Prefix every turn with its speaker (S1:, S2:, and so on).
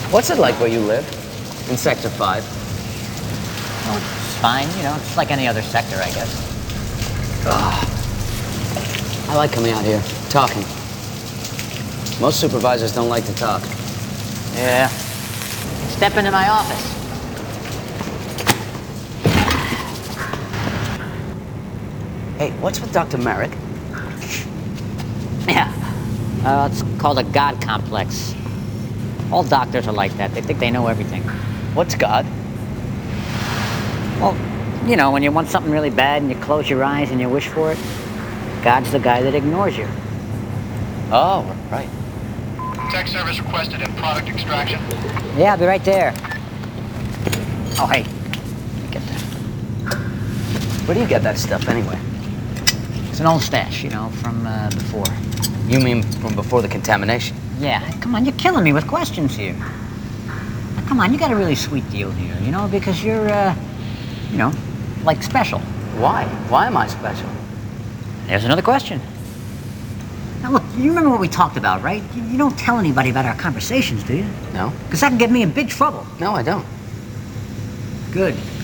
S1: What's it like where you live? In Sector 5?
S2: Well, it's fine, you know, it's like any other sector, I guess.
S1: I like coming out here, talking. Most supervisors don't like to talk.
S2: Yeah. Step into my office.
S1: Hey, what's with Dr. Merrick?
S2: Yeah. It's called a God complex. All doctors are like that. They think they know everything.
S1: What's God?
S2: Well, you know, when you want something really bad and you close your eyes and you wish for it, God's the guy that ignores you.
S1: Oh, right.
S3: Tech service requested in product extraction.
S2: Yeah, I'll be right there. Oh, hey. Get that.
S1: Where do you get that stuff anyway?
S2: It's an old stash, you know, from before.
S1: You mean from before the contamination?
S2: Yeah, come on, you're killing me with questions here. Now, come on, you got a really sweet deal here, you know, because you're, you know, like special.
S1: Why? Why am I special?
S2: There's another question. Now, look, you remember what we talked about, right? You don't tell anybody about our conversations, do you?
S1: No.
S2: Because that can get me in big trouble.
S1: No, I don't.
S2: Good.